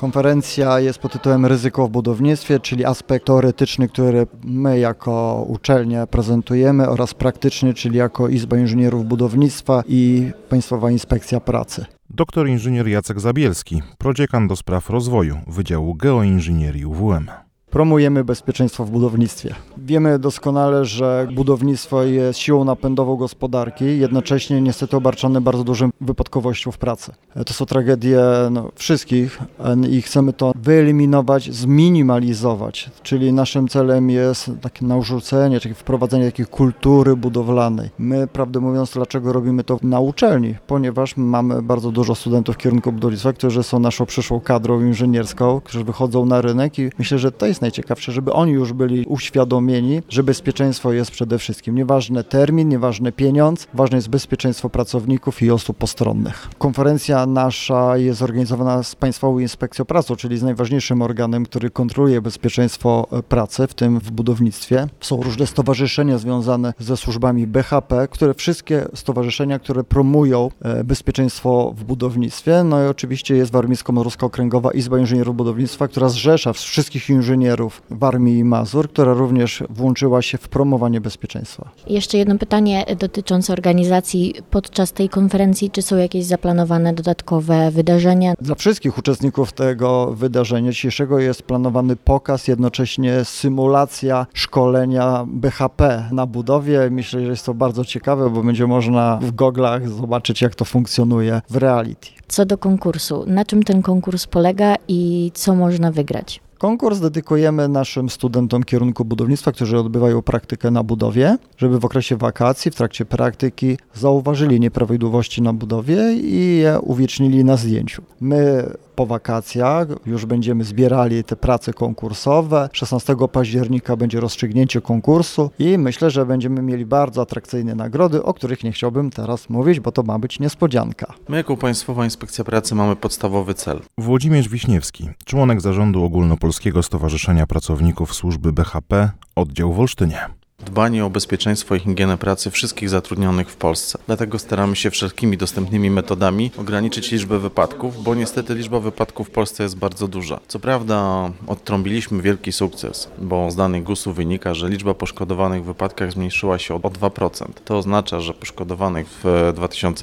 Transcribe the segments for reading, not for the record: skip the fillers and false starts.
Konferencja jest pod tytułem Ryzyko w budownictwie, czyli aspekt teoretyczny, który my jako uczelnia prezentujemy, oraz praktyczny, czyli jako Izba Inżynierów Budownictwa i Państwowa Inspekcja Pracy. Doktor inżynier Jacek Zabielski, prodziekan do spraw rozwoju Wydziału Geoinżynierii UWM. Promujemy bezpieczeństwo w budownictwie. Wiemy doskonale, że budownictwo jest siłą napędową gospodarki, jednocześnie niestety obarczone bardzo dużą wypadkowością w pracy. To są tragedie wszystkich i chcemy to wyeliminować, zminimalizować, czyli naszym celem jest takie narzucenie, czyli wprowadzenie takiej kultury budowlanej. My, prawdę mówiąc, dlaczego robimy to na uczelni? Ponieważ mamy bardzo dużo studentów w kierunku budownictwa, którzy są naszą przyszłą kadrą inżynierską, którzy wychodzą na rynek i myślę, że to jest najciekawsze, żeby oni już byli uświadomieni, że bezpieczeństwo jest przede wszystkim. Nieważny termin, nieważny pieniądz, ważne jest bezpieczeństwo pracowników i osób postronnych. Konferencja nasza jest organizowana z Państwową Inspekcją Pracy, czyli z najważniejszym organem, który kontroluje bezpieczeństwo pracy, w tym w budownictwie. Są różne stowarzyszenia związane ze służbami BHP, które wszystkie stowarzyszenia, które promują bezpieczeństwo w budownictwie. No i oczywiście jest Warmińsko-Mazurska Okręgowa Izba Inżynierów Budownictwa, która zrzesza wszystkich inżynierów Warmii i Mazur, która również włączyła się w promowanie bezpieczeństwa. Jeszcze jedno pytanie dotyczące organizacji podczas tej konferencji. Czy są jakieś zaplanowane dodatkowe wydarzenia? Dla wszystkich uczestników tego wydarzenia dzisiejszego jest planowany pokaz, jednocześnie symulacja szkolenia BHP na budowie. Myślę, że jest to bardzo ciekawe, bo będzie można w goglach zobaczyć, jak to funkcjonuje w reality. Co do konkursu, na czym ten konkurs polega i co można wygrać? Konkurs dedykujemy naszym studentom kierunku budownictwa, którzy odbywają praktykę na budowie, żeby w okresie wakacji, w trakcie praktyki zauważyli nieprawidłowości na budowie i je uwiecznili na zdjęciu. My po wakacjach już będziemy zbierali te prace konkursowe. 16 października będzie rozstrzygnięcie konkursu i myślę, że będziemy mieli bardzo atrakcyjne nagrody, o których nie chciałbym teraz mówić, bo to ma być niespodzianka. My jako Państwowa Inspekcja Pracy mamy podstawowy cel. Włodzimierz Wiśniewski, członek zarządu Ogólnopolskiego Stowarzyszenia Pracowników Służby BHP, oddział w Olsztynie. Dbanie o bezpieczeństwo i higienę pracy wszystkich zatrudnionych w Polsce. Dlatego staramy się wszelkimi dostępnymi metodami ograniczyć liczbę wypadków, bo niestety liczba wypadków w Polsce jest bardzo duża. Co prawda odtrąbiliśmy wielki sukces, bo z danych GUS-u wynika, że liczba poszkodowanych w wypadkach zmniejszyła się o 2%. To oznacza, że poszkodowanych w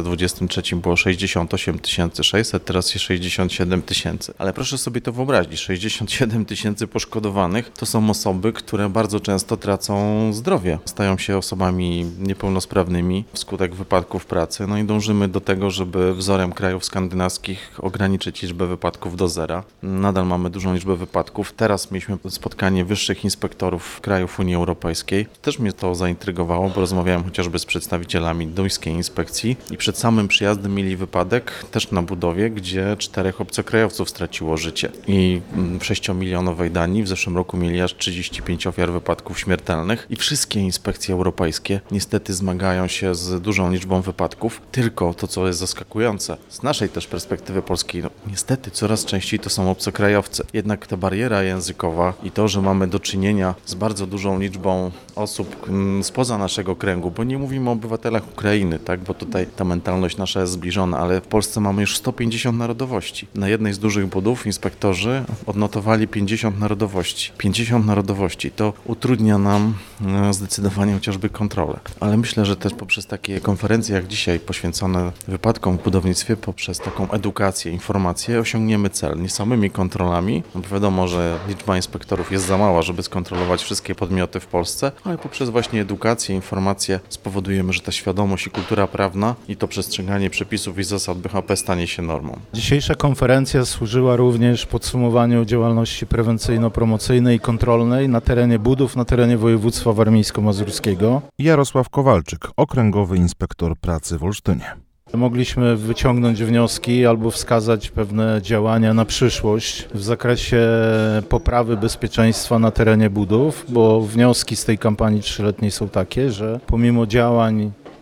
2023 było 68 600, teraz jest 67 000. Ale proszę sobie to wyobrazić, 67 000 poszkodowanych to są osoby, które bardzo często tracą zdrowie. Stają się osobami niepełnosprawnymi wskutek wypadków pracy. No i dążymy do tego, żeby wzorem krajów skandynawskich ograniczyć liczbę wypadków do zera. Nadal mamy dużą liczbę wypadków. Teraz mieliśmy spotkanie wyższych inspektorów krajów Unii Europejskiej. Też mnie to zaintrygowało, bo rozmawiałem chociażby z przedstawicielami duńskiej inspekcji i przed samym przyjazdem mieli wypadek też na budowie, gdzie 4 obcokrajowców straciło życie. I w 6-milionowej Danii w zeszłym roku mieli aż 35 ofiar wypadków śmiertelnych i wszystkie inspekcje europejskie niestety zmagają się z dużą liczbą wypadków, tylko to, co jest zaskakujące, z naszej też perspektywy polskiej, niestety coraz częściej to są obcokrajowcy. Jednak ta bariera językowa i to, że mamy do czynienia z bardzo dużą liczbą osób spoza naszego kręgu, bo nie mówimy o obywatelach Ukrainy, tak, bo tutaj ta mentalność nasza jest zbliżona, ale w Polsce mamy już 150 narodowości. Na jednej z dużych budów inspektorzy odnotowali 50 narodowości. 50 narodowości to utrudnia nam zdecydowanie chociażby kontrolę. Ale myślę, że też poprzez takie konferencje jak dzisiaj poświęcone wypadkom w budownictwie, poprzez taką edukację, informację osiągniemy cel. Nie samymi kontrolami, bo wiadomo, że liczba inspektorów jest za mała, żeby skontrolować wszystkie podmioty w Polsce, ale poprzez właśnie edukację, informację spowodujemy, że ta świadomość i kultura prawna i to przestrzeganie przepisów i zasad BHP stanie się normą. Dzisiejsza konferencja służyła również podsumowaniu działalności prewencyjno-promocyjnej i kontrolnej na terenie budów, na terenie województwa warmińsko-mazurskiego. Jarosław Kowalczyk, okręgowy inspektor pracy w Olsztynie. Mogliśmy wyciągnąć wnioski albo wskazać pewne działania na przyszłość w zakresie poprawy bezpieczeństwa na terenie budów, bo wnioski z tej kampanii 3-letniej są takie, że pomimo działań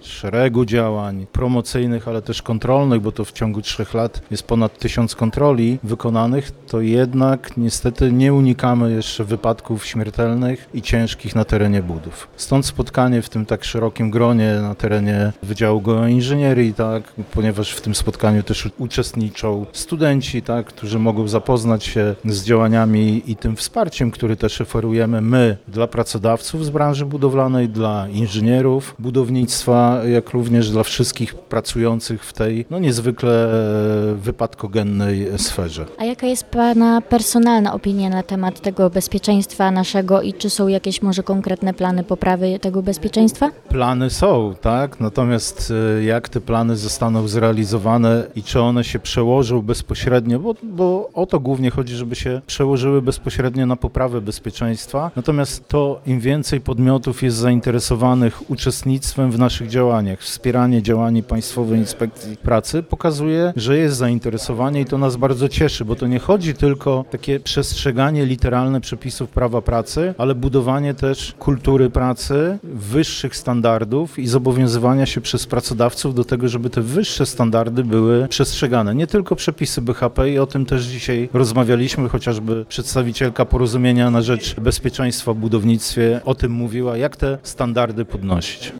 szeregu działań promocyjnych, ale też kontrolnych, bo to w ciągu 3 lat jest ponad 1000 kontroli wykonanych, to jednak niestety nie unikamy jeszcze wypadków śmiertelnych i ciężkich na terenie budów. Stąd spotkanie w tym tak szerokim gronie na terenie Wydziału Geoinżynierii, tak, ponieważ w tym spotkaniu też uczestniczą studenci, tak, którzy mogą zapoznać się z działaniami i tym wsparciem, który też oferujemy my dla pracodawców z branży budowlanej, dla inżynierów budownictwa, jak również dla wszystkich pracujących w tej niezwykle wypadkogennej sferze. A jaka jest Pana personalna opinia na temat tego bezpieczeństwa naszego i czy są jakieś może konkretne plany poprawy tego bezpieczeństwa? Plany są, tak? Natomiast jak te plany zostaną zrealizowane i czy one się przełożą bezpośrednio, bo o to głównie chodzi, żeby się przełożyły bezpośrednio na poprawę bezpieczeństwa. Natomiast to im więcej podmiotów jest zainteresowanych uczestnictwem w naszych działaniach, wspieranie działań Państwowej Inspekcji Pracy pokazuje, że jest zainteresowanie i to nas bardzo cieszy, bo to nie chodzi tylko o takie przestrzeganie literalne przepisów prawa pracy, ale budowanie też kultury pracy, wyższych standardów i zobowiązywania się przez pracodawców do tego, żeby te wyższe standardy były przestrzegane. Nie tylko przepisy BHP i o tym też dzisiaj rozmawialiśmy, chociażby przedstawicielka Porozumienia na rzecz Bezpieczeństwa w Budownictwie o tym mówiła, jak te standardy podnosić.